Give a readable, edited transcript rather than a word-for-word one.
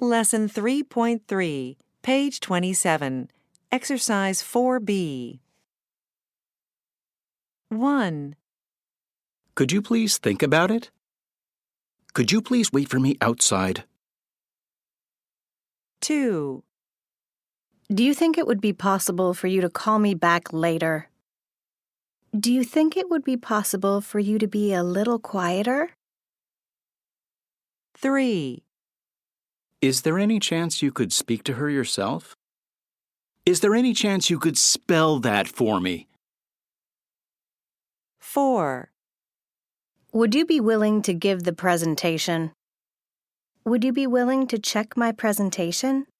Lesson 3.3, page 27, Exercise 4B. 1. Could you please think about it? Could you please wait for me outside? 2. Do you think it would be possible for you to call me back later? Do you think it would be possible for you to be a little quieter? 3. Is there any chance you could speak to her yourself? Is there any chance you could spell that for me? 4. Would you be willing to give the presentation? Would you be willing to check my presentation?